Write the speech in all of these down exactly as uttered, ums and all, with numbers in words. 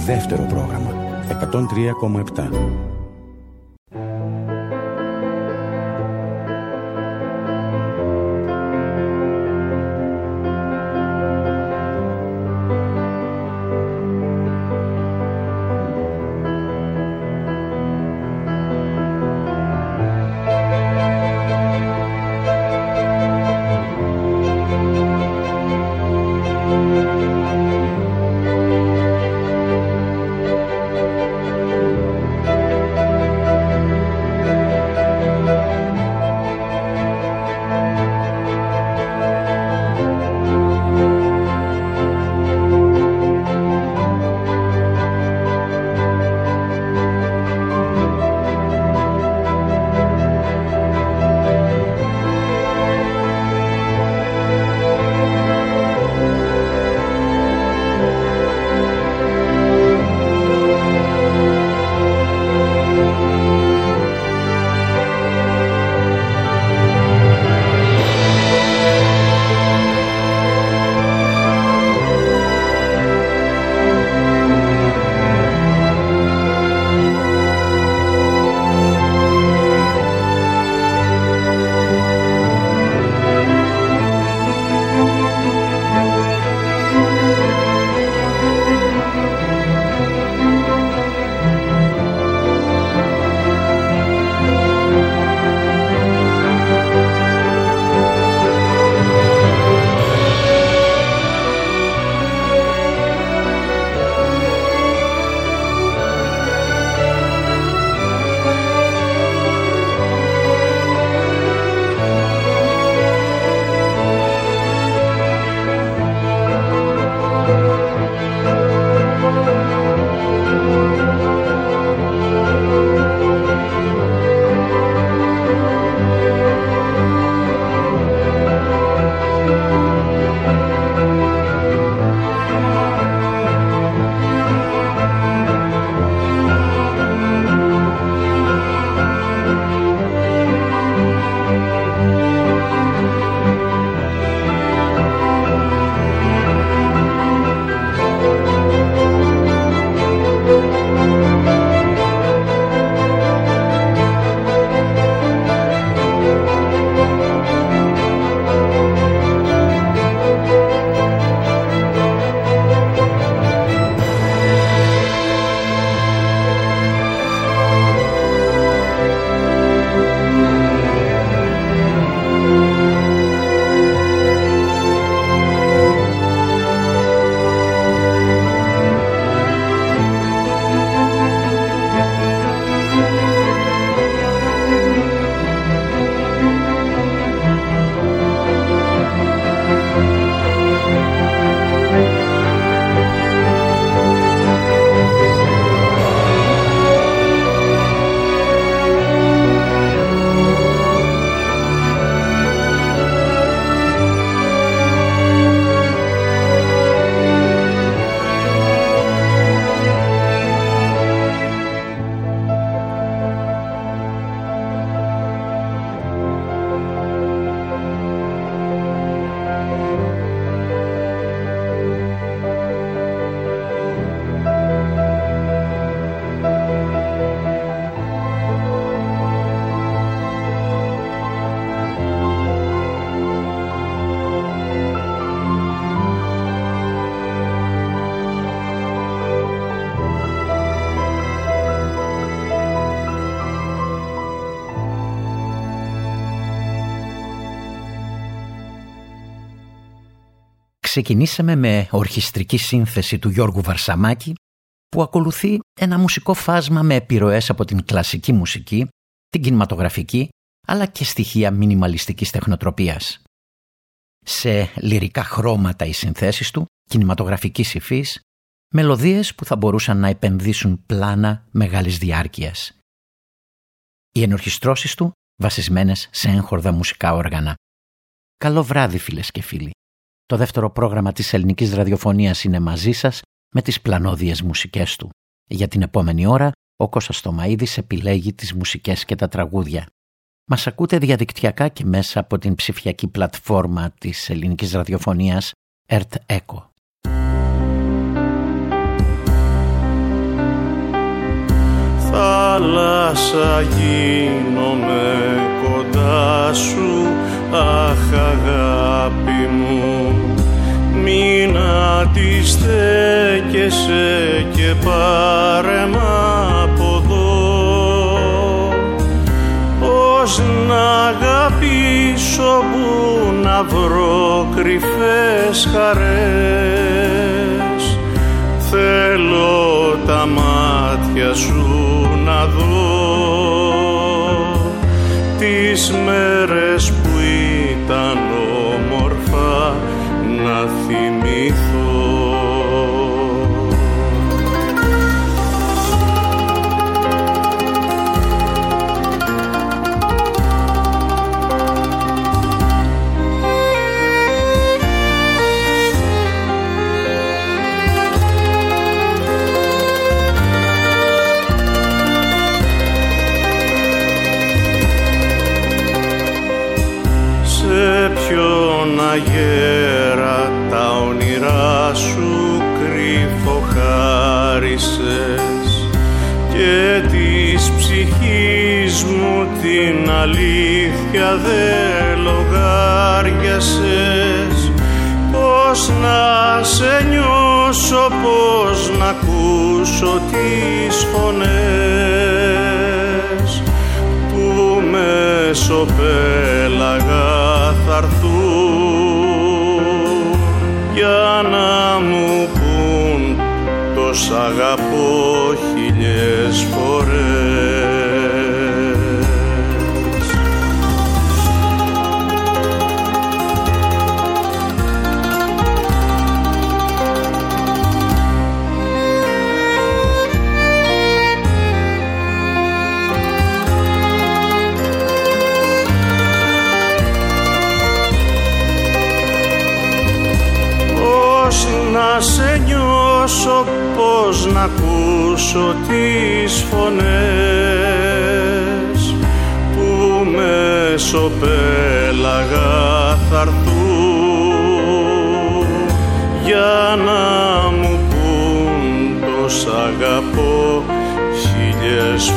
Δεύτερο πρόγραμμα εκατόν τρία κόμμα επτά. Ξεκινήσαμε με ορχιστρική σύνθεση του Γιώργου Βαρσαμάκη, που ακολουθεί ένα μουσικό φάσμα με επιρροές από την κλασική μουσική, την κινηματογραφική, αλλά και στοιχεία μινιμαλιστικής τεχνοτροπίας. Σε λυρικά χρώματα οι συνθέσεις του, κινηματογραφικής υφής, μελωδίες που θα μπορούσαν να επενδύσουν πλάνα μεγάλης διάρκειας. Οι ενορχιστρώσεις του βασισμένες σε έγχορδα μουσικά όργανα. Καλό βράδυ φίλες και φίλοι. Το δεύτερο πρόγραμμα της ελληνικής ραδιοφωνίας είναι μαζί σας με τις πλανόδιες μουσικές του. Για την επόμενη ώρα ο Κώστας Τομαΐδης επιλέγει τις μουσικές και τα τραγούδια. Μας ακούτε διαδικτυακά και μέσα από την ψηφιακή πλατφόρμα της ελληνικής ραδιοφωνίας Earth Echo. θάλασσα γίνομαι κοντά σου, αχ αγάπη μου, μην αντιστέκεσαι και πάρε μ' από εδώ. Πώς να αγαπήσω, που να βρω κρυφές χαρές, θέλω τα μάτια σου να δω, τις μέρες που ήταν όμορφα να θυμηθώ. Αγέρα τα όνειρά σου κρυφοχάρισες και της ψυχής μου την αλήθεια δε λογάριασες. Πώς να σε νιώσω, πώς να ακούσω τις φωνές που μεσοπέλαγα θα έρθουν για να μου πουν το σ' αγαπώ χίλιες φορές. Να σε νιώσω, πώς να ακούσω τις φωνές που μεσοπέλαγα θα έρθουν για να μου πουν το σ' αγαπώ χίλιες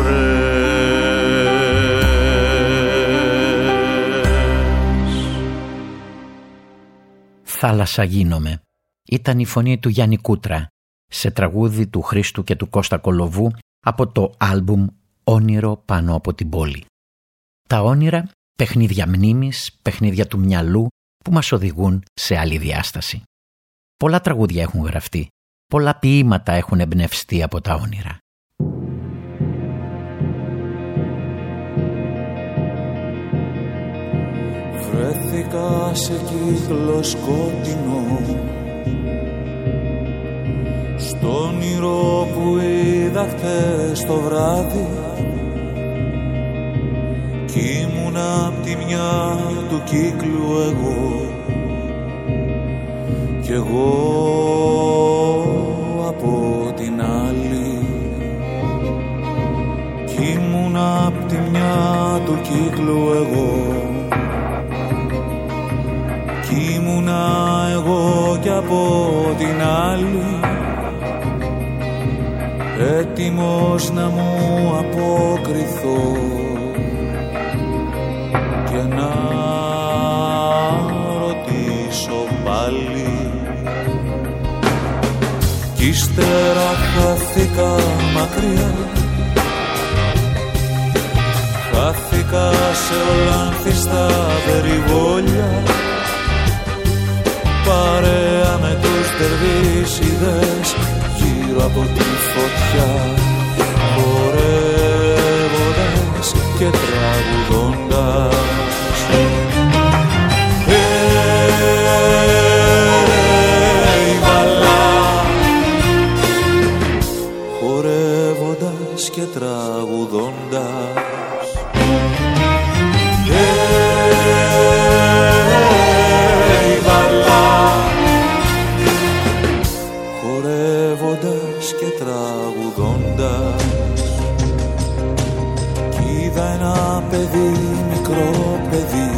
φορές. Θάλασσα γίνομαι ήταν η φωνή του Γιάννη Κούτρα σε τραγούδι του Χρήστου και του Κώστα Κολοβού από το άλμπουμ «Όνειρο πάνω από την πόλη». Τα όνειρα, παιχνίδια μνήμης, παιχνίδια του μυαλού που μας οδηγούν σε άλλη διάσταση. Πολλά τραγούδια έχουν γραφτεί, πολλά ποίηματα έχουν εμπνευστεί από τα όνειρα. Βρέθηκα σε κύκλο σκότεινο, στο όνειρο που είδα χτες το βράδυ, κι ήμουνα απ' τη μια του κύκλου εγώ κι εγώ από την άλλη, κι ήμουνα απ' τη μια του κύκλου εγώ κι ήμουνα εγώ κι από την άλλη, έτοιμος να μου αποκριθώ και να ρωτήσω πάλι. Κι ύστερα χάθηκα μακριά, χάθηκα σε ολάνθιστα περιβόλια, παρέα με τους τερβίσιδες γύρω από τη φωτιά, χορεύοντας και τραγουδώντας. Hey, βαλά, χορεύοντας και τραγουδώντας. Hey, βαλά, χορεύοντας και τραγουδώντας. Κι είδα ένα παιδί, μικρό παιδί,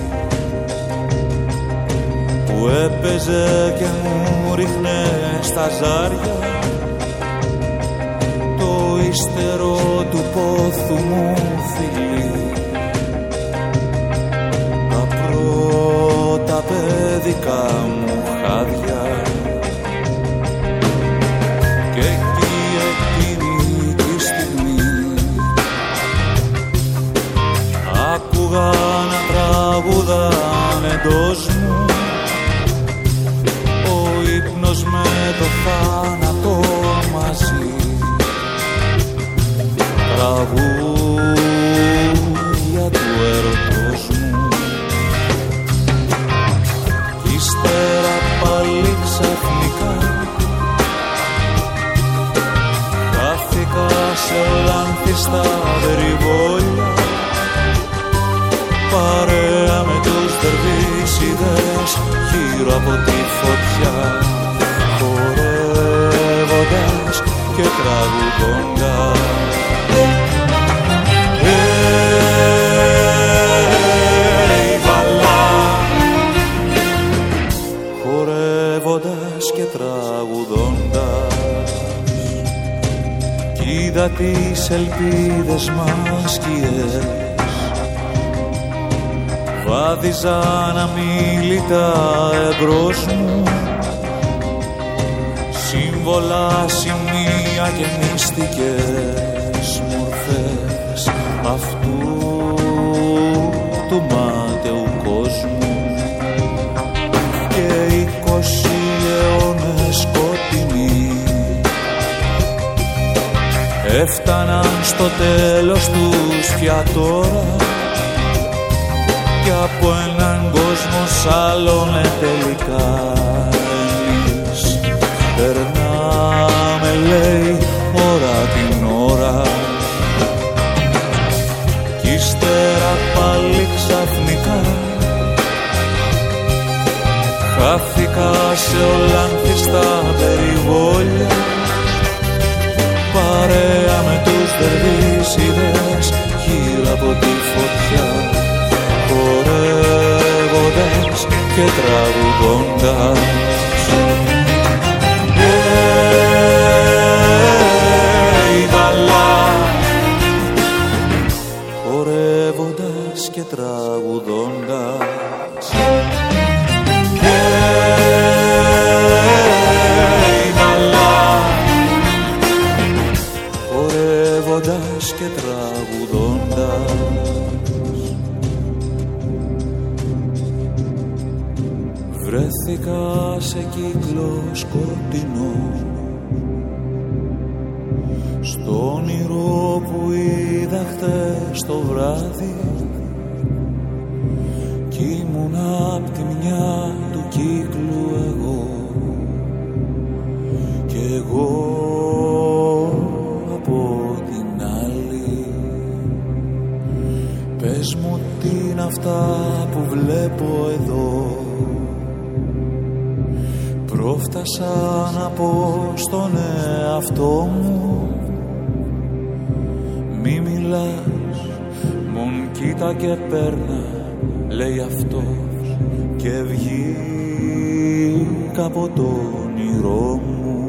που έπαιζε και μου ρίχνε στα ζάρια το ύστερο του πόθου μου φιλί. Τα πρώτα παιδικά μου χάδια και εκεί εκείνη τη στιγμή άκουγα να τραγουδάν εντός μου ο ύπνος με το θάνατο μαζί. Τραγούδια του ερωτός μου κι ύστερα πάλι ξαφνικά χάθηκα σε λάνθιστα περιβόλια παρέα με τους δερβίσιδες γύρω από τη φωτιά, χορεύοντας και τραγουδώντας. Hey, βαλά, χορεύοντας και τραγουδώντας, κοίτα τις ελπίδες μας σκιές βάδιζαν αμίλητα εμπρός μου, σύμβολα, σημεία και μυστικές μορφές αυτού του μάταιου κόσμου. Και είκοσι αιώνες σκοτεινοί έφταναν στο τέλος τους πια τώρα κι από έναν κόσμο σ' άλλον τελικά εμείς περνάμε, λέει, ώρα την ώρα κι ύστερα πάλι ξαφνικά χάθηκα σε ολάνθιστα περιβόλια παρέα με τους δερβίσιδες γύρω από τη φωτιά, χορεύοντας και τραγουδώντας. Hey, βαλά, χορεύοντας και τραγουδώντας. Hey, βαλά, χορεύοντας και τραγουδώντας. Βρέθηκα σε κύκλο σκοτεινό στο όνειρο που είδα χθες το βράδυ κι ήμουν απ' τη μια του κύκλου εγώ κι εγώ από την άλλη. Πες μου τι είναι αυτά που βλέπω εδώ, πρόφτασα να πω στον εαυτό μου μη μιλάς, μον κοίτα και παίρνα, λέει αυτός και βγήκα από το όνειρό μου.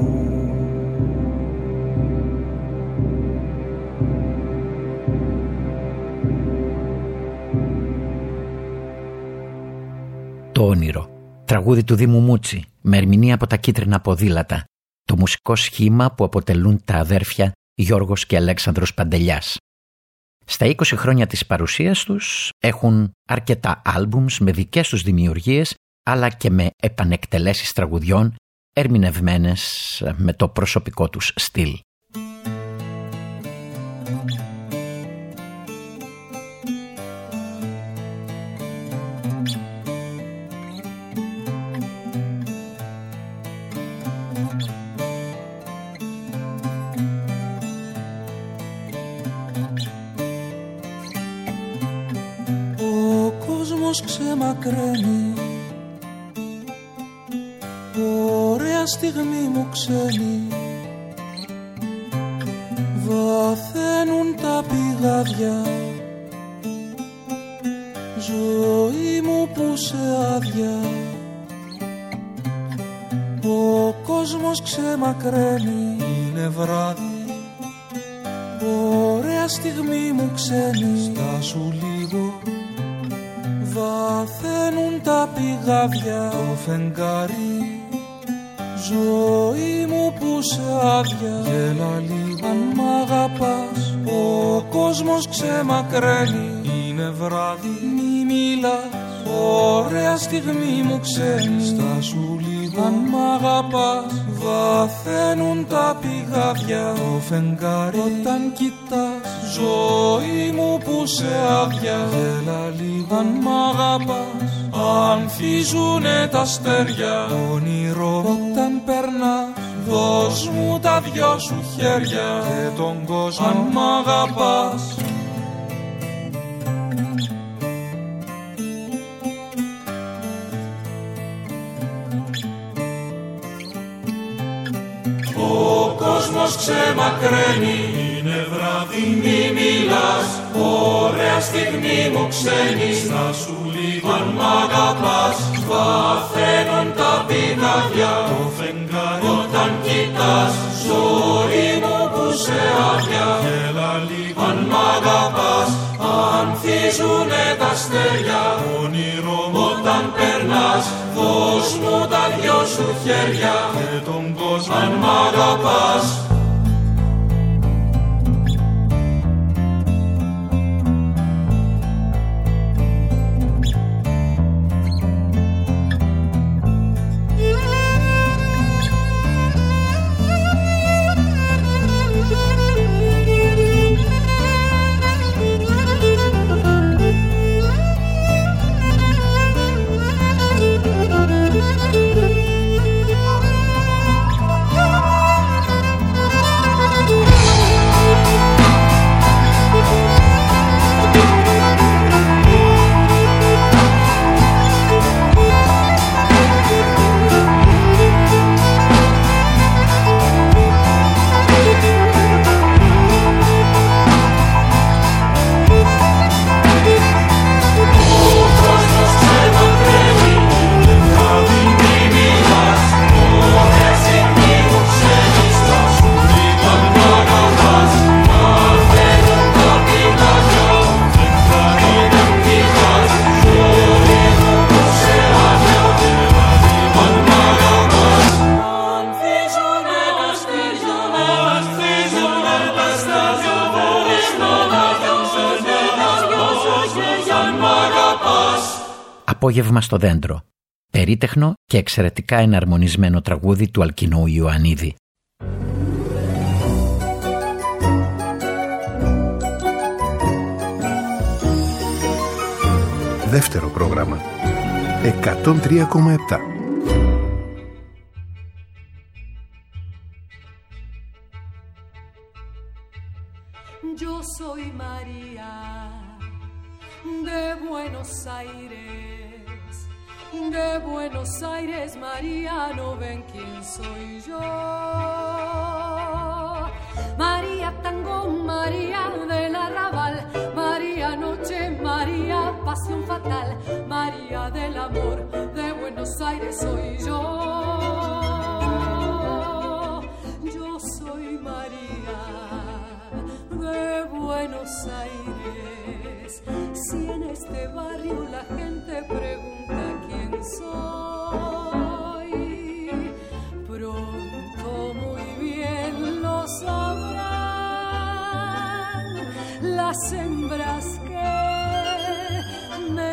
Το όνειρο, τραγούδι του Δήμου Μούτσι, με ερμηνεία από τα Κίτρινα Ποδήλατα, το μουσικό σχήμα που αποτελούν τα αδέρφια Γιώργος και Αλέξανδρος Παντελιάς. Στα είκοσι χρόνια της παρουσίας τους έχουν αρκετά άλμπουμς με δικές τους δημιουργίες, αλλά και με επανεκτελέσεις τραγουδιών ερμηνευμένες με το προσωπικό τους στυλ. Ξεμακραίνει, ωραία στιγμή μου ξένη, βαθαίνουν τα πηγάδια, ζωή μου που σε άδεια, ο κόσμος ξεμακραίνει, είναι βράδυ ωραία στιγμή μου ξένη, στάσου λίγο. Βαθαίνουν τα πηγάδια, το φεγγάρι, ζωή μου που σε άδεια. Γέλα λίγο αν μ' αγαπάς, ο κόσμος ξεμακραίνει. Είναι βράδυ, μη μιλάς, ωραία στιγμή μου ξένη. Στάσου λίγο αν μ' αγαπάς, βαθαίνουν τα πηγάδια, το φεγγάρι όταν κοιτάς, ζωή μου που σε άδεια. Γέλα λίγο αν μ' αγαπάς, ανθίζουνε τα αστέρια, όνειρο όταν περνάς, δώσ' μου τα δυο σου χέρια και τον κόσμο αν μ' αγαπάς. Ο κόσμος ξεμακραίνει, είναι βράδυ, μη μιλάς, ωραία στιγμή μου ξένη. Στάσου λίγο αν μ' αγαπάς, βαθαίνουν τα πηγάδια, το φεγγάρι όταν κοιτάς, ζωή μου που σε άδεια. Γέλα λίγο αν μ' αγαπάς, ανθίζουνε τα αστέρια, όνειρο όταν περνάς, δώσ' μου τα δυο σου χέρια και τον κόσμο αν μ' αγαπάς. Απόγευμα στο δέντρο. Περίτεχνο και εξαιρετικά εναρμονισμένο τραγούδι του Αλκινού Ιωαννίδη. Δεύτερο πρόγραμμα. εκατόν τρία κόμμα επτά. Yo soy María de Buenos Aires, de Buenos Aires, María, ¿no ven quién soy yo? María Tango, María del Arrabal, María Noche, María Pasión Fatal, María del Amor, de Buenos Aires soy yo. Yo soy María de Buenos Aires. Si en este barrio la gente pregunta quién soy, pronto muy bien lo sabrán las hembras que me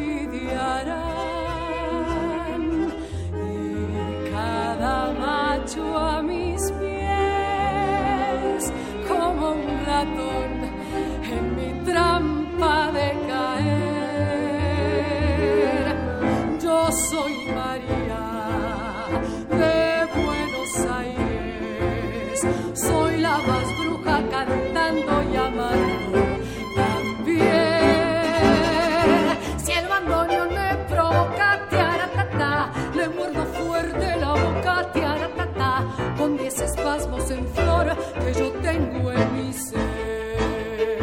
envidiarán y cada macho a mis pies como un ratón en mi trampa de caer. Yo soy María de Buenos Aires, soy la más bruja cantando y amando también. Si el bandoneón me provoca, tiaratata, le muerdo fuerte la boca, tiaratata, con diez espasmos en flor que yo tengo en mi ser.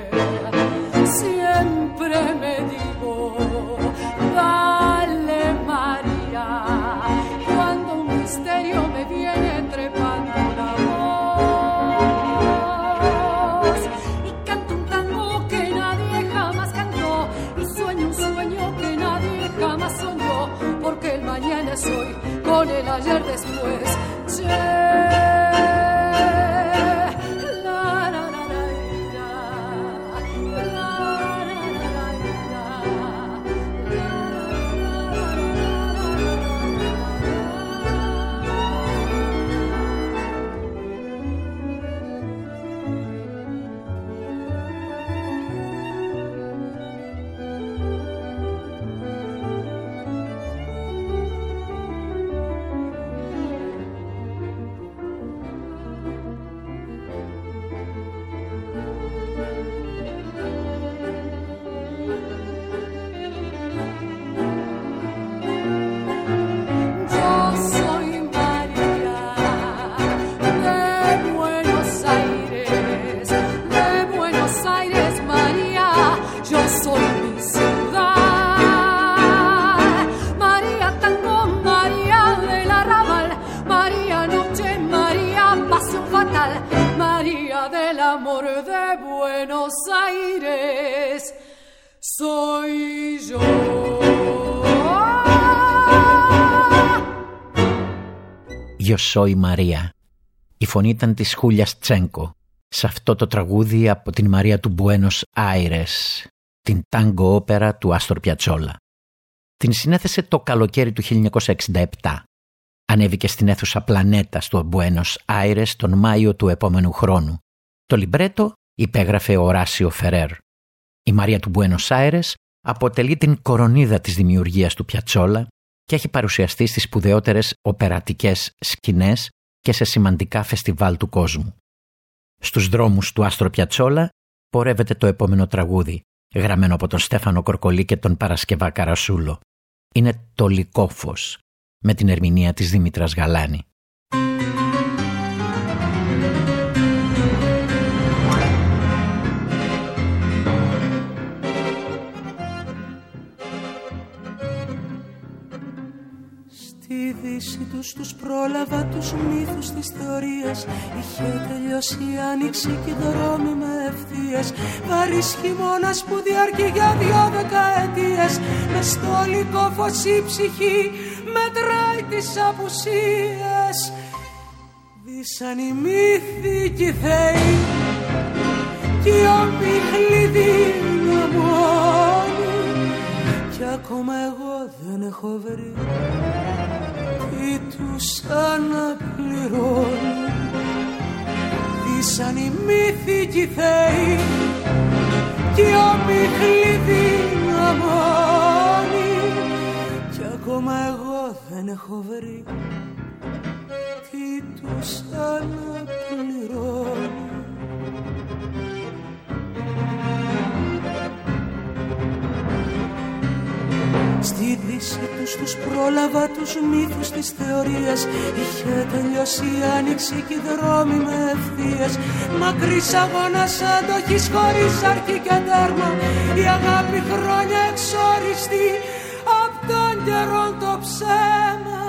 Siempre me digo, dale María, cuando un misterio me viene trepando la voz. del ayer después. Che, la, la, la, la, la, la, amor de Buenos Aires soy yo. Yo soy María. Η φωνή ήταν της Χούλιας Τσένκο σε αυτό το τραγούδι από την Μαρία του Μπουένος Άιρες, την τάγκο όπερα του Άστορ Πιατσόλα. Την συνέθεσε το καλοκαίρι του χίλια εννιακόσια εξήντα επτά. Ανέβηκε στην αίθουσα Πλανέτα στο Μπουένος Άιρες τον Μάιο του επόμενου χρόνου. Το λιμπρέτο υπέγραφε ο Οράσιο Φερέρ. Η Μαρία του Μπουένος Άιρες αποτελεί την κορονίδα της δημιουργίας του Πιατσόλα και έχει παρουσιαστεί στις σπουδαιότερες οπερατικές σκηνές και σε σημαντικά φεστιβάλ του κόσμου. Στους δρόμους του Άστρο Πιατσόλα πορεύεται το επόμενο τραγούδι, γραμμένο από τον Στέφανο Κορκολί και τον Παρασκευά Καρασούλο. Είναι το Λυκόφως, με την ερμηνεία της Δήμητρας Γαλάνη. Στη δύση τους τους πρόλαβα τους μύθους της θεωρίας. Είχε τελειώσει η άνοιξη και οι δρόμοι με ευθείες. Βαρύς χειμώνας που διαρκεί για δυο δεκαετίες. Μες στο Λυκόφως η ψυχή μετράει τις απουσίες. Δύσαν οι μύθοι κι οι θεοί κι οι ομίχλοι δυναμώνοι. Κι ακόμα εγώ δεν έχω βρει τι τους αναπληρώνει. Δύσαν οι μύθοι κι οι θεοί κι οι ομίχλοι δυναμώνοι. Κι ακόμα εγώ δεν έχω βρει τι τους αναπληρώνει. Στη δύση τους τους πρόλαβα τους μύθους της θεωρίας. Είχε τελειώσει η άνοιξη και οι δρόμοι με ευθείες. Μακρύς αγώνας αντοχής χωρίς αρχή και τέρμα. Η αγάπη χρόνια εξόριστη απ' τον καιρόν το ψέμα.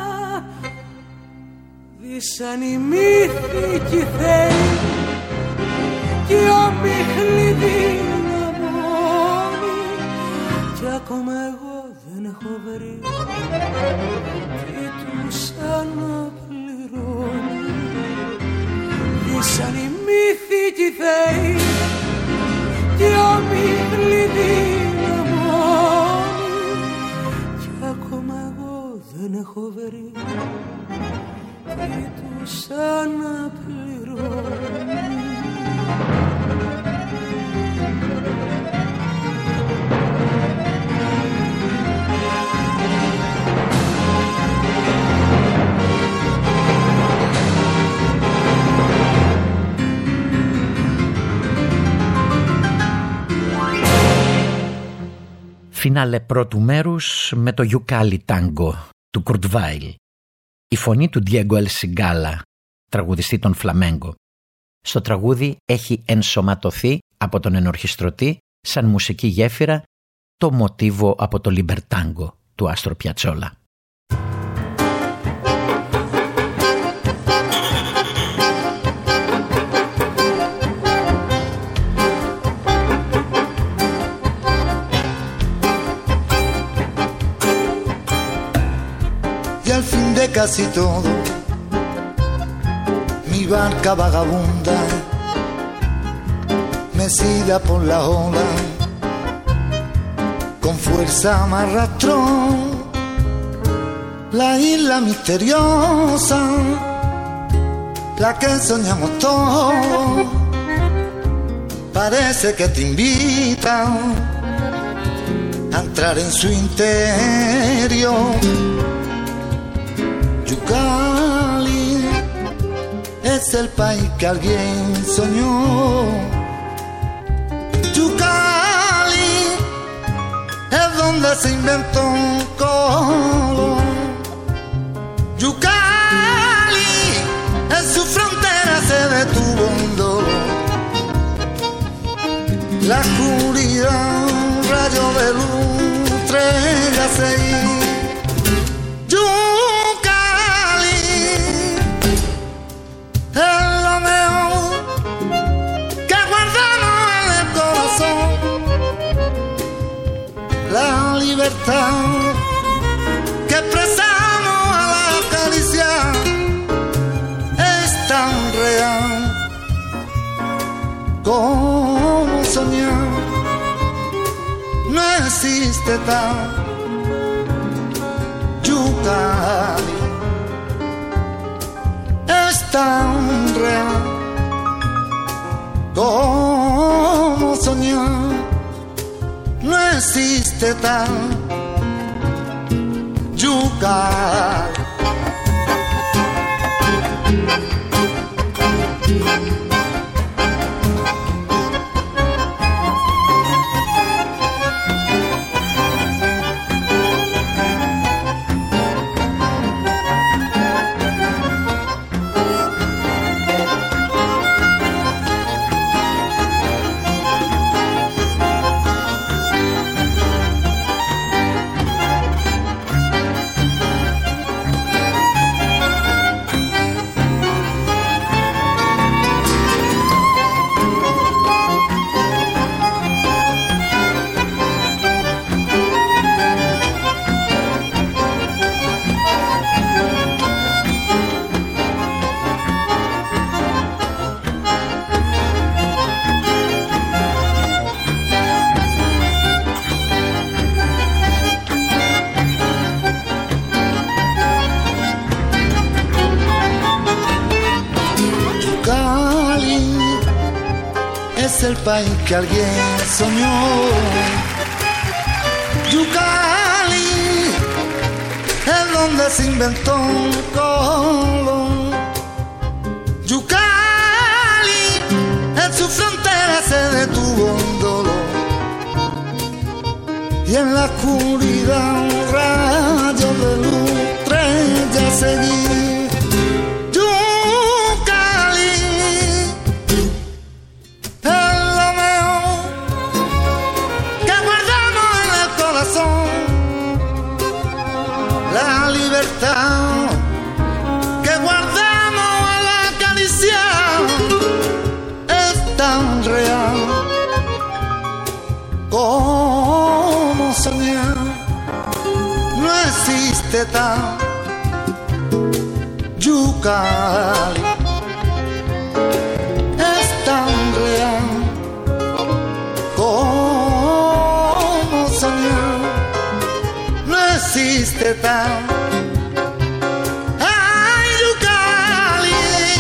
Δύσαν οι μύθοι κι οι θεοί κι οι ομίχλοι δυναμώνοι. Κι ακόμα εγώ δεν έχω βρει τι τους αναπληρώνει. Δύσαν οι μύθοι κι οι θεοί κι οι ομίχλοι δυναμώνοι. Κι ακόμα εγώ δεν έχω βρει τι τους αναπληρώνει. Φινάλε πρώτου μέρους με το Γιουκάλι Τάγκο του Κουρτ Βάιλ. Η φωνή του Ντιέγκο Ελ Σιγκάλα, τραγουδιστή των Φλαμέγκο. Στο τραγούδι έχει ενσωματωθεί από τον ενορχιστρωτή σαν μουσική γέφυρα το μοτίβο από το Λιμπερτάγκο του Άστρο Πιατσόλα. casi todo. Mi barca vagabunda, mecida por la ola, con fuerza me arrastró la isla misteriosa, la que soñamos todos. Parece que te invita a entrar en su interior. Yucali es el país que alguien soñó. Yucali es donde se inventó un color. Yucali en su frontera se detuvo un dolor. La oscuridad, un rayo de luz, estrella seguir. Yucali es lo mejor que guardamos en el corazón. La libertad que expresamos a la caricia es tan real como soñar. No existe tal Yucali, es tan real como soñar. No existe tal Yucali. El país que alguien soñó. Yucali es donde se inventó un color. Yucali en su frontera se detuvo un dolor. Y en la oscuridad un rayo de luz, estrella seguir. La libertad que guardamos al acariciar es tan real como soñar. No existe tal Yucali, es tan real como soñar. No existe tal ay, Yucali.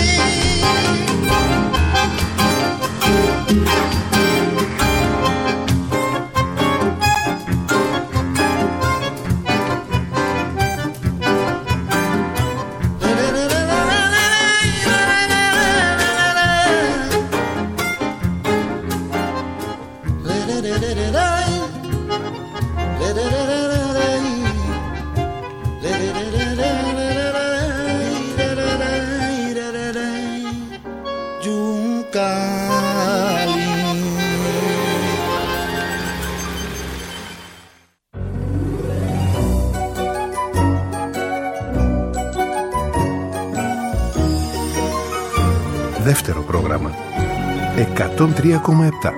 Δεύτερο πρόγραμμα εκατόν τρία κόμμα επτά.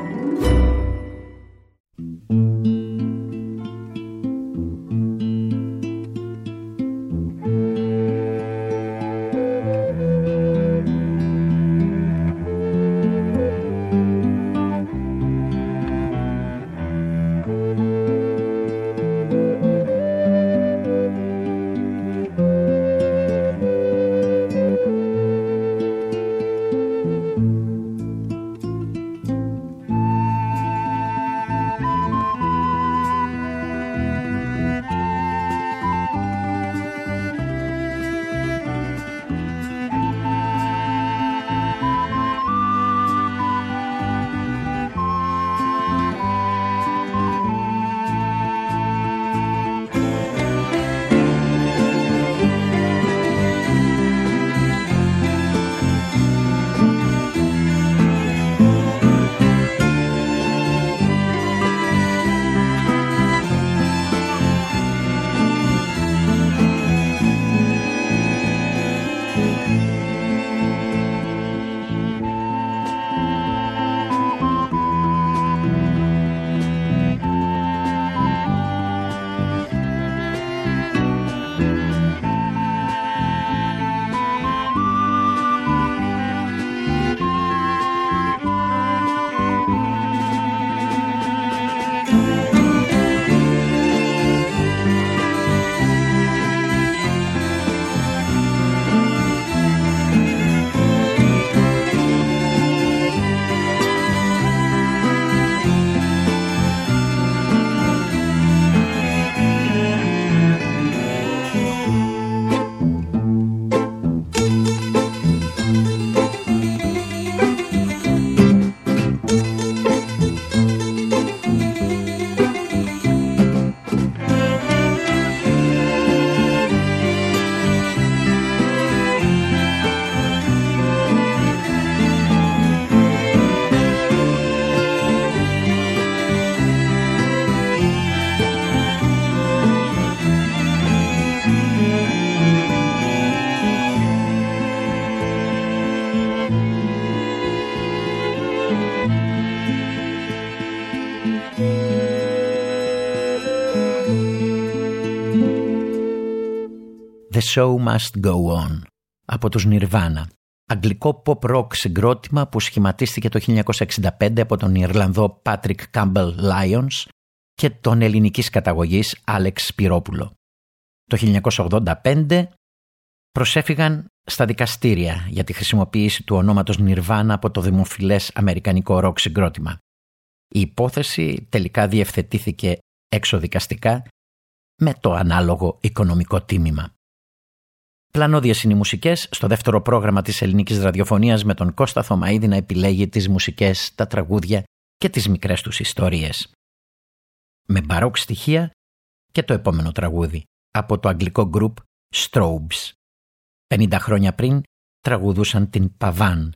Show Must Go On από τους Nirvana, αγγλικό pop-rock συγκρότημα που σχηματίστηκε το χίλια εννιακόσια εξήντα πέντε από τον Ιρλανδό Patrick Campbell Lyons και τον ελληνικής καταγωγής Άλεξ Σπυρόπουλο. Το χίλια εννιακόσια ογδόντα πέντε προσέφυγαν στα δικαστήρια για τη χρησιμοποίηση του ονόματος Nirvana από το δημοφιλές αμερικανικό ροκ συγκρότημα. Η υπόθεση τελικά διευθετήθηκε εξοδικαστικά με το ανάλογο οικονομικό τίμημα. Πλανώδιες είναι οι μουσικές στο δεύτερο πρόγραμμα της ελληνικής ραδιοφωνίας με τον Κώστα Θωμαΐδη να επιλέγει τις μουσικές, τα τραγούδια και τις μικρές τους ιστορίες. Με μπαρόκ στοιχεία και το επόμενο τραγούδι από το αγγλικό group Strobes. πενήντα χρόνια πριν τραγουδούσαν την Παβάν.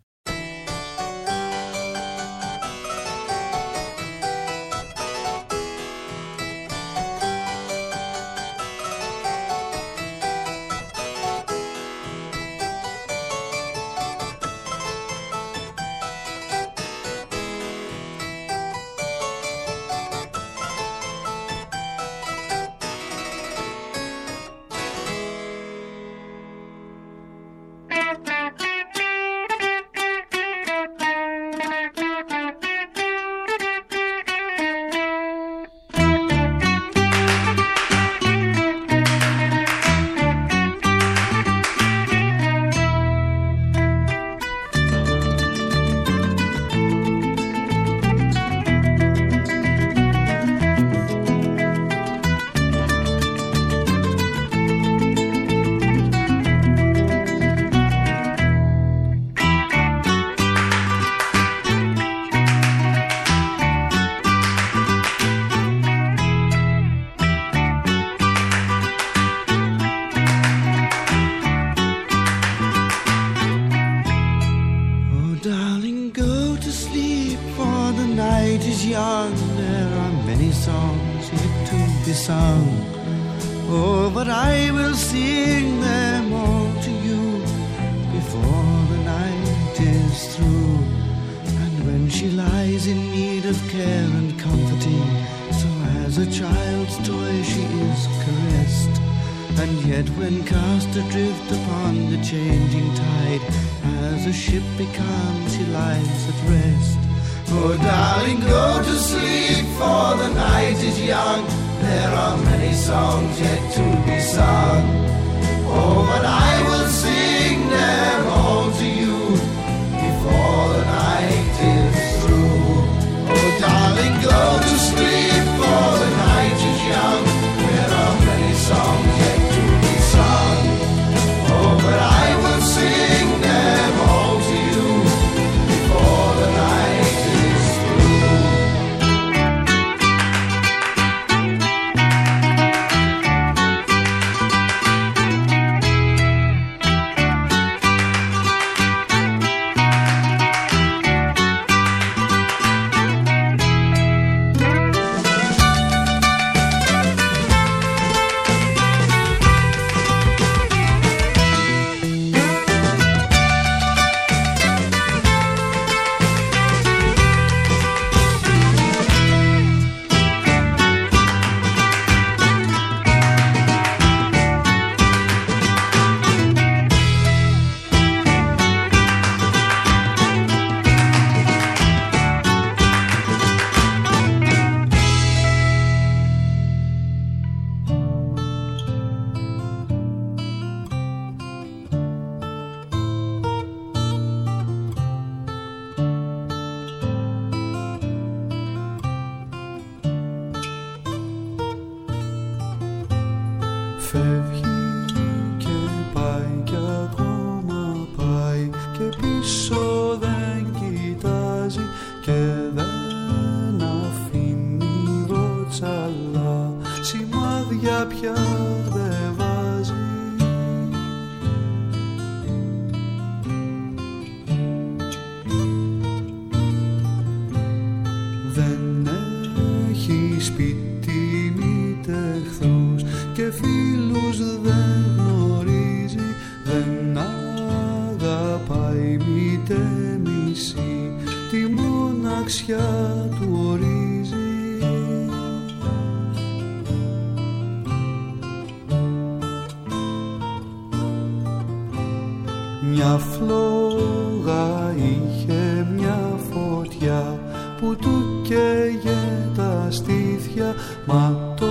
Μια φλόγα είχε μια φωτιά που του καίγε τα στήθια, μα το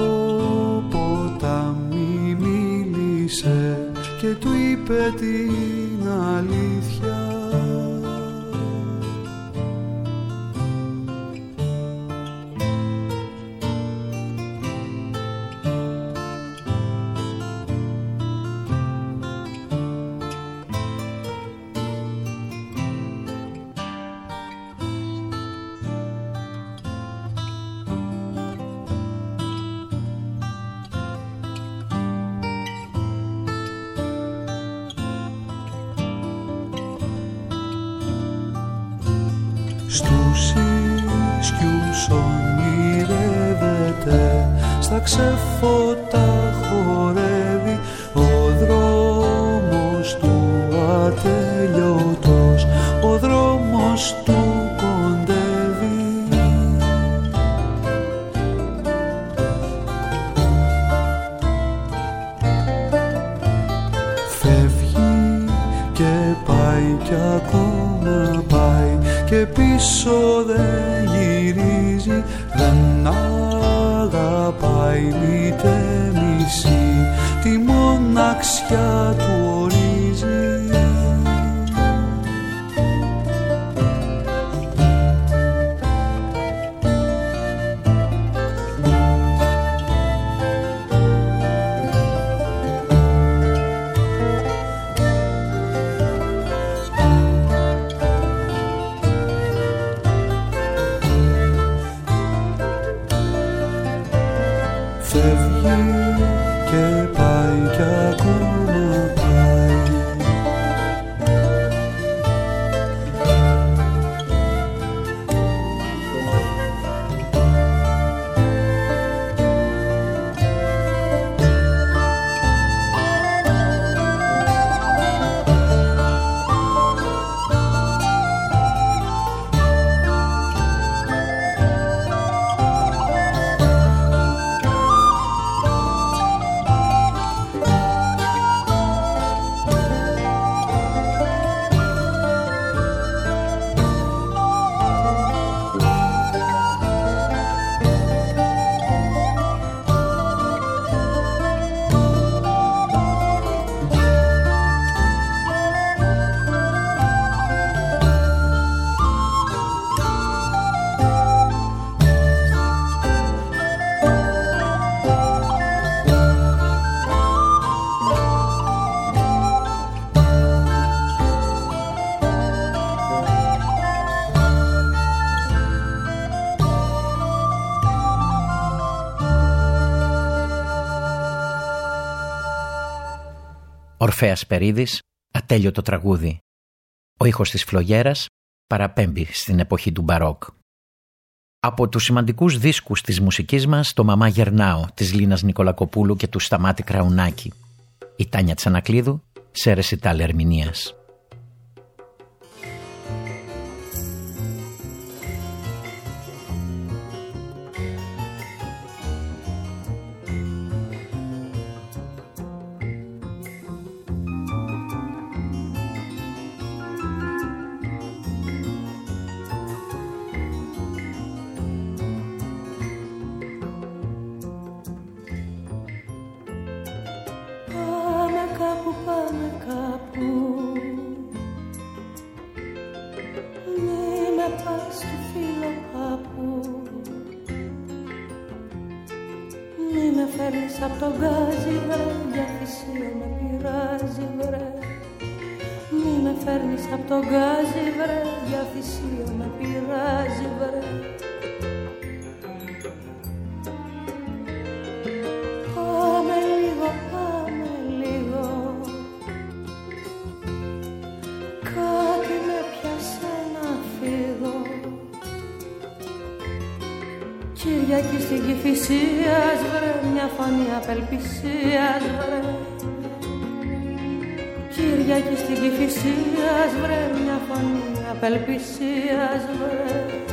ποτάμι μίλησε και του είπε την αλήθεια. Στους ίσκιους ονειρεύεται, στα ξεφώτα χορεύει, ο δρόμος του ατελειωτός, ο δρόμος του κοντεύει. Φεύγει και πάει κι ακόμα πάει και πίσω δεν γυρίζει, δεν αγαπάει μήτε μισή, τη μοναξιά του ορίζει. Ορφέας Περίδης, ατέλειωτο τραγούδι. Ο ήχος της φλογέρας παραπέμπει στην εποχή του μπαρόκ. Από τους σημαντικούς δίσκους της μουσικής μας, το «Μαμά Γερνάω» της Λίνας Νικολακοπούλου και του Σταμάτη Κραουνάκη. Η Τάνια Τσανακλείδου σε ρεσιτάλ ερμηνείας. Απ' τον γκάζι βρε, για θυσία με πειράζει βρε. Μη με φέρνεις απ' τον γκάζι βρε, για θυσία με πειράζει βρε. Πάμε λίγο, πάμε λίγο, κάτι με πιάσε να φύγω. Κυριακή στην Κηφισίας βρε, μια φωνή απελπισίας βρε. Κυριακή στην Κηφισίας βρε, μια φωνή απελπισίας βρε.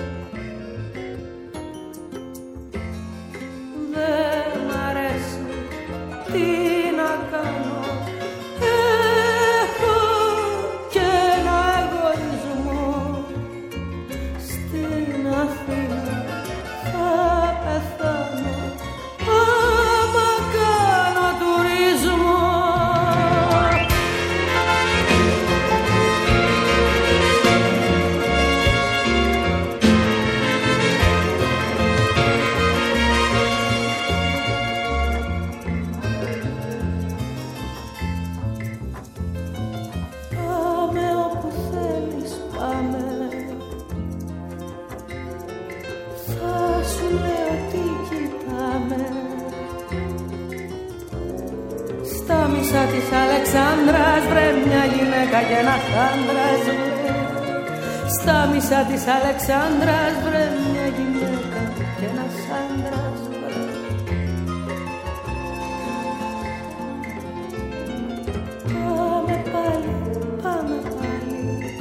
Δεν μ' αρέσει, τι να κάνω, έχω της Αλεξάνδρας βρε μια γυναίκα και ένας άντρας βρε. Στα μισά της Αλεξάνδρας βρε μια γυναίκα και ένας άντρας βρε. Πάμε πάλι, πάμε πάλι,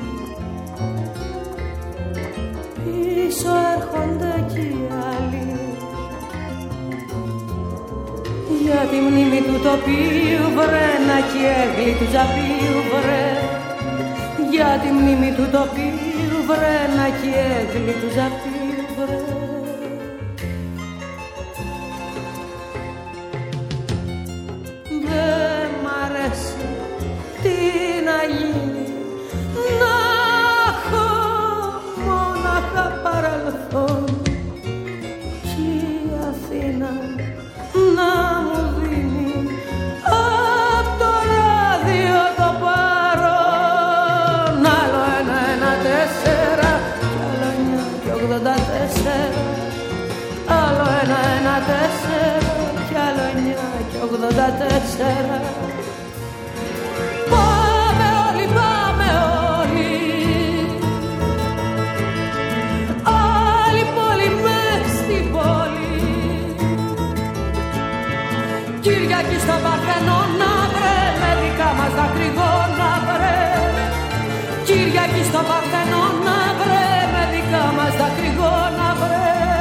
πίσω έρχονται κι οι άλλοι, για τη μνήμη του τοπίου βρε να καίγλει του ζαπίου βρε. Για τη μνήμη του τοπίου βρε να καίγλει του ζαπίου βρε. Δεν μ' αρέσει τι να γίνει, να έχω μόναχα παρελθόν κι η Αθήνα να μου δίνει απ' το ράδιο το παρόν. Άλλο ένα, ένα, τέσσερα κι άλλο εννιά κι ογδόντα τέσσερα. Άλλο ένα, ένα, τέσσερα κι άλλο εννιά κι ογδόντα τέσσερα. Πάμε όλοι, πάμε όλοι, άλλη πόλη μες στην πόλη. Κυριακή στο Παρθενώνα βρε, με δικά μας δακρυγόνα βρε. Κυριακή στο Παρθενώνα βρε, με δικά μας δακρυγόνα βρε.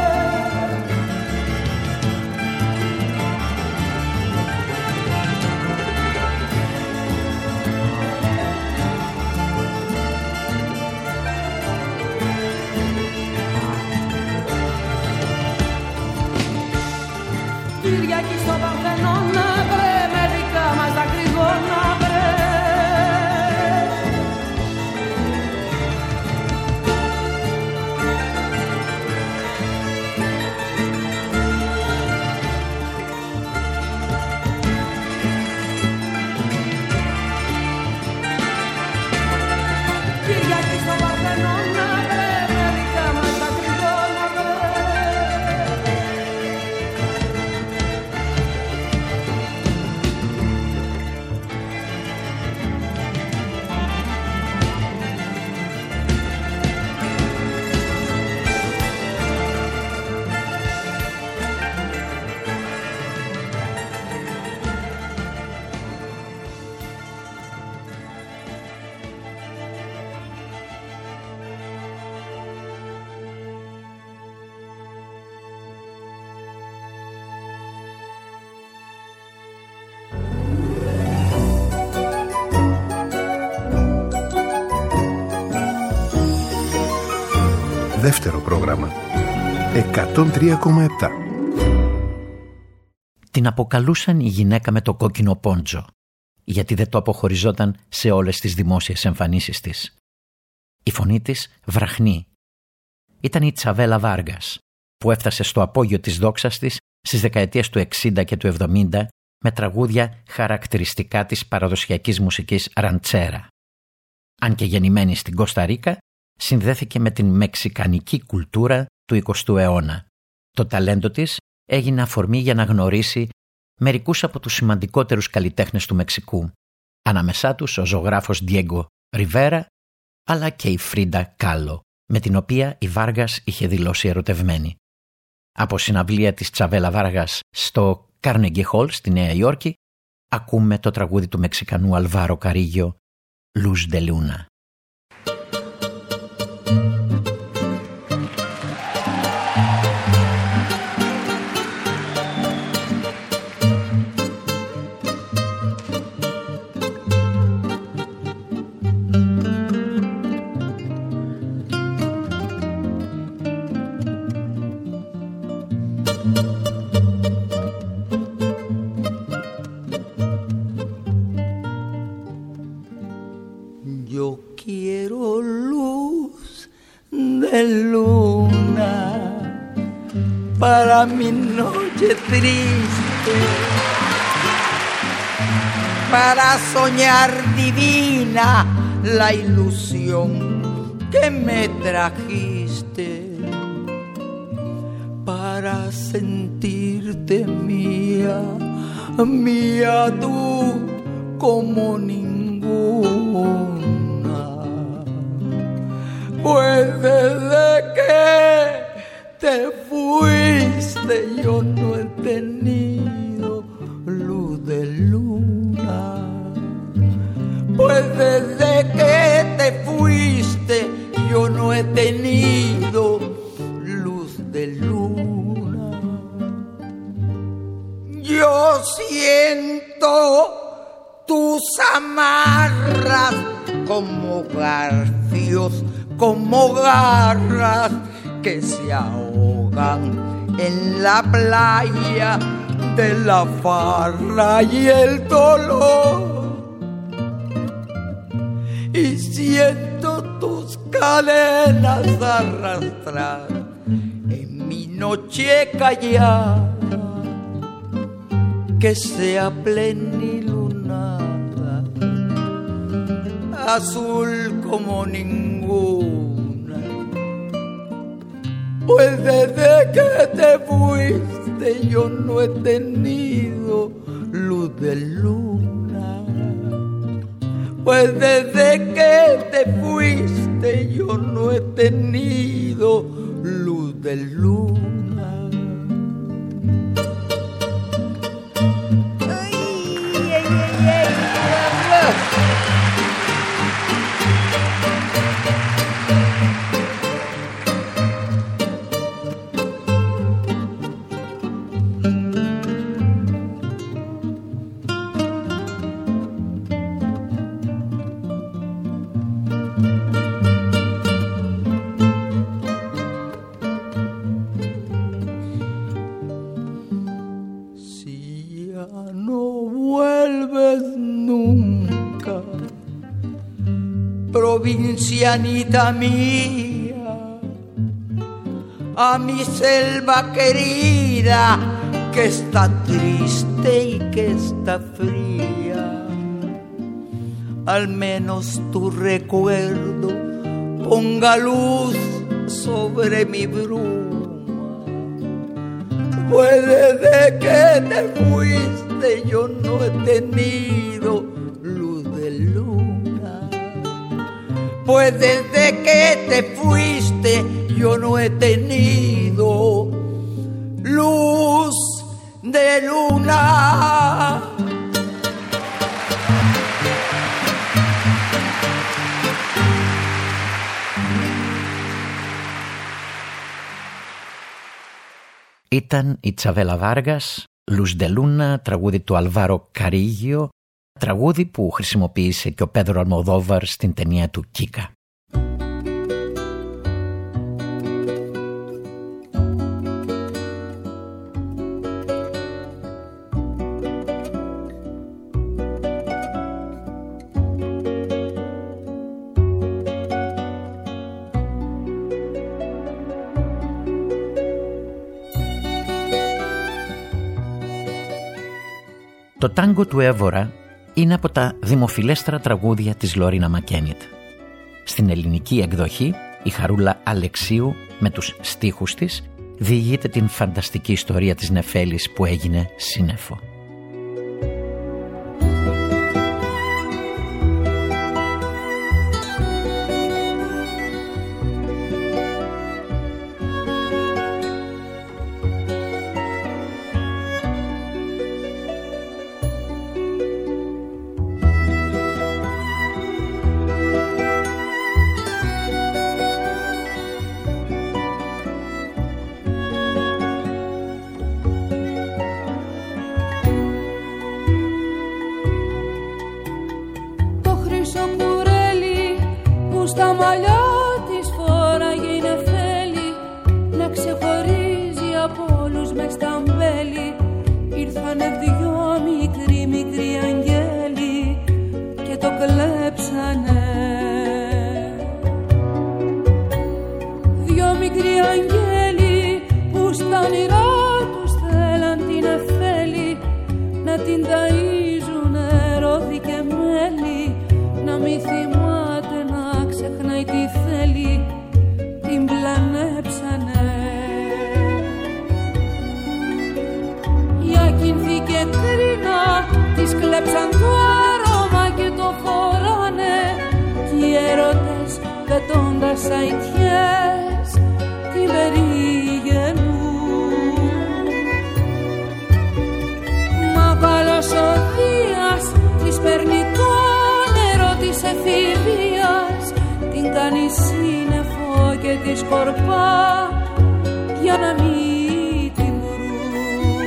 Κυριακή στο Παρθενώνα βρε, με δικά μας δακρυγόνα βρε. Κυριακή στο Παρθενώνα βρε, με δικά μας δακρυγόνα βρε. Δεύτερο πρόγραμμα εκατόν τρία κόμμα επτά. Την αποκαλούσαν η γυναίκα με το κόκκινο πόντζο, γιατί δεν το αποχωριζόταν σε όλες τις δημόσιες εμφανίσεις της. Η φωνή της βραχνή. Ήταν η Τσαβέλα Βάργας, που έφτασε στο απόγειο της δόξας της στις δεκαετίες του εξήντα και του εβδομήντα με τραγούδια χαρακτηριστικά της παραδοσιακής μουσικής ραντσέρα. Αν και γεννημένη στην Κώστα Ρίκα, συνδέθηκε με την μεξικανική κουλτούρα του εικοστού αιώνα. Το ταλέντο της έγινε αφορμή για να γνωρίσει μερικούς από τους σημαντικότερους καλλιτέχνες του Μεξικού, ανάμεσά τους ο ζωγράφος Ντιέγκο Ριβέρα, αλλά και η Φρίντα Κάλο, με την οποία η Βάργας είχε δηλώσει ερωτευμένη. Από συναυλία της Τσαβέλα Βάργας στο Carnegie Hall στη Νέα Υόρκη, ακούμε το τραγούδι του Μεξικανού Αλβάρο Καρίγιο, Luz de Luna. Para mi noche triste, para soñar divina la ilusión que me trajiste, para sentirte mía, mía tú como ninguna. Pues desde que te fuiste yo no he tenido luz de luna. Pues desde que te fuiste yo no he tenido luz de luna. Yo siento tus amarras como garfios, como garras que se ahogan en la playa de la farra y el dolor. Y siento tus cadenas arrastrar en mi noche callada, que sea plenilunada, azul como ninguna. Pues desde que te fuiste yo no he tenido luz de luna. Pues desde que te fuiste yo no he tenido luz de luna. Ay, ay, ay, ay. Provincianita mía, a mi selva querida, que está triste y que está fría. Al menos tu recuerdo ponga luz sobre mi bruma. Pues desde que te fuiste yo no he tenido luz de luna. Pues desde que te fuiste yo no he tenido luz de luna. Ήταν η Τσαβέλα Βάργας, «Luz de Luna», τραγούδι του Αλβάρο Καρίγιο, τραγούδι που χρησιμοποίησε και ο Πέδρο Αλμοδόβαρ στην ταινία του Κίκα. Το τάγκο του Εύωρα είναι από τα δημοφιλέστερα τραγούδια της Λόρινα Μακένιτ. Στην ελληνική εκδοχή, η Χαρούλα Αλεξίου με τους στίχους της διηγείται την φανταστική ιστορία της Νεφέλης που έγινε σύννεφο. Κλέψαν το αρώμα σύννεφο και τη σκορπά για να μην τη βρουν.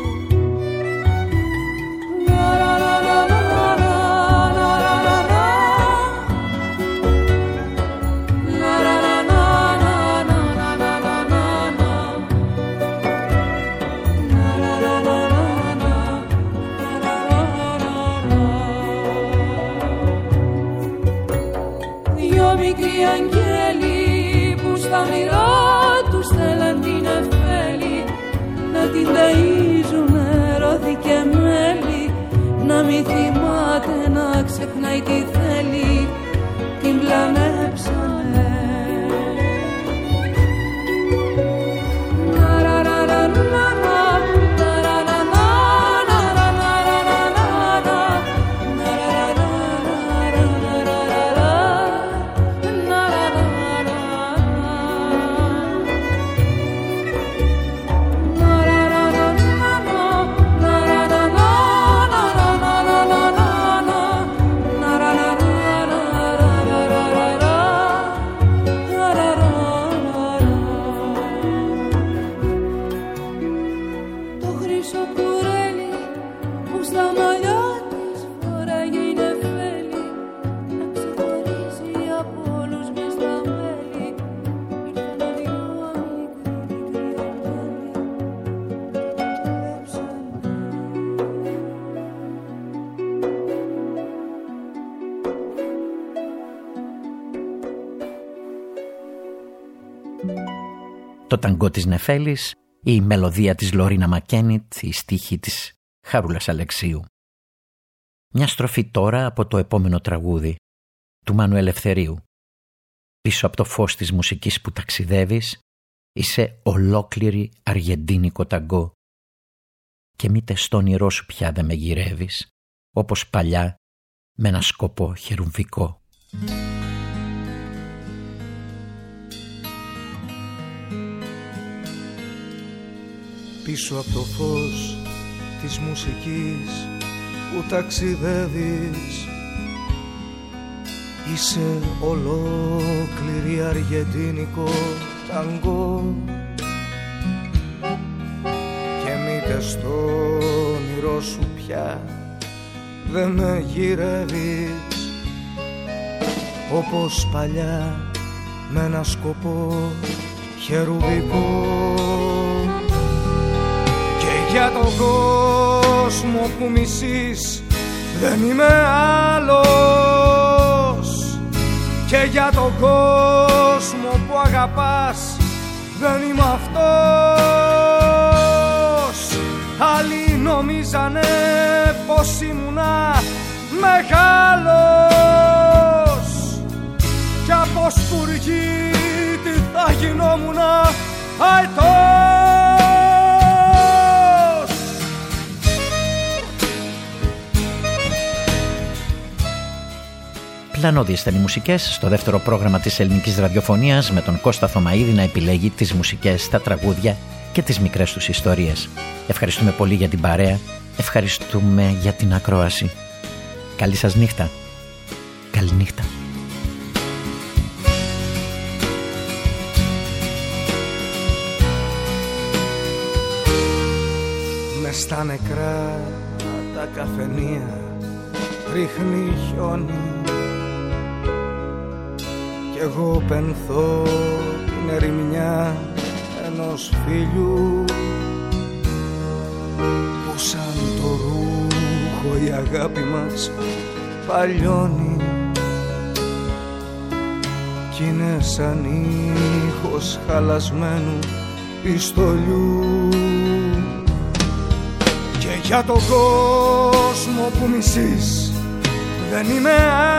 Δυο μικροί αγγέλοι που στα όνειρά τους θέλαν την εφέλη να την ταΐζουνε ρόδι και μέλι, να μην θυμάται να ξεχνάει τι θέλει, την πλανέψανε. Το ταγκό της Νεφέλης, η μελωδία της Λορίνα Μακένιτ, η στίχη της Χαρούλας Αλεξίου. Μια στροφή τώρα από το επόμενο τραγούδι του Μάνου Ελευθερίου. Πίσω από το φως της μουσικής που ταξιδεύεις, είσαι ολόκληρη αργεντίνικο ταγκό και μήτε στο όνειρό σου πια δεν με γυρεύεις, όπως παλιά με ένα σκοπό χερουβικό. Πίσω από το φως της μουσικής που ταξιδεύεις, είσαι ολόκληρη αργεντίνικο ταγκό και μήτε στο όνειρό σου πια δεν με γυρεύεις, όπως παλιά με ένα σκοπό χερουβικό. Για τον κόσμο που μισείς δεν είμαι άλλος, και για τον κόσμο που αγαπάς δεν είμαι αυτός. Άλλοι νομίζανε πως ήμουνα μεγάλος κι από σπουργίτη θα γινόμουνα αετός. Πλανώδιες ήταν οι μουσικές στο δεύτερο πρόγραμμα της ελληνικής ραδιοφωνίας, με τον Κώστα Θωμαΐδη να επιλέγει τις μουσικές, τα τραγούδια και τις μικρές τους ιστορίες. Ευχαριστούμε πολύ για την παρέα, ευχαριστούμε για την ακρόαση. Καλή σας νύχτα. Καλή νύχτα. Μες στα νεκρά τα καφενεία ρίχνει χιόνι κι εγώ πενθώ την ερημιά ενός φίλου που σαν το ρούχο η αγάπη μας παλιώνει κι είναι σαν ήχος χαλασμένου πιστολιού. Και για τον κόσμο που μισείς δεν είμαι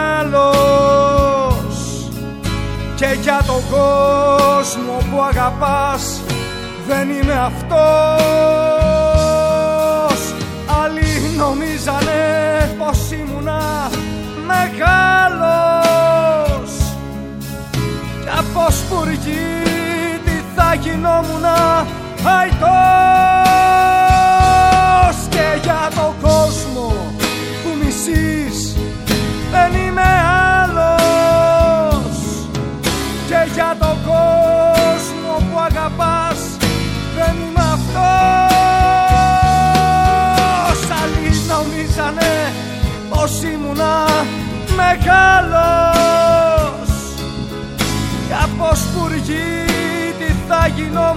άλλος, και για τον κόσμο που αγαπάς δεν είμαι αυτός. Άλλοι νομίζανε πως ήμουνα μεγάλος κι από σπουργίτη θα γινόμουνα αητός. Και για τον κόσμο που μισείς δεν είμαι άλλος, πως ήμουνα μεγάλος. Κι από σπουργίτη θα γίνω